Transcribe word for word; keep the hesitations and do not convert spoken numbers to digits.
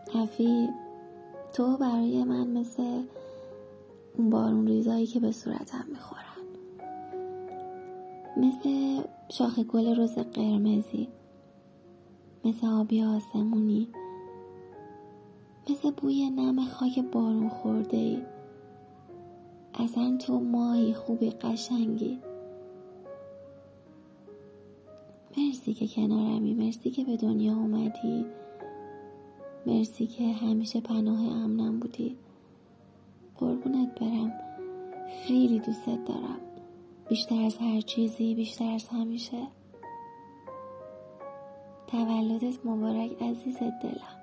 افی، تو برای من مثل اون بارون ریزایی که به صورتم میخورن، مثل شاخه گل رز قرمزی، مثل آبی آسمونی، مثل بوی نم خاک بارون خورده ای. اصلا تو ماهی خوبی، قشنگی. مرسی که کنارمی، مرسی که به دنیا اومدی، مرسی که همیشه پناه امنم بودی. قربونت برم، خیلی دوستت دارم، بیشتر از هر چیزی، بیشتر از همیشه. تولدت مبارک عزیز دلم.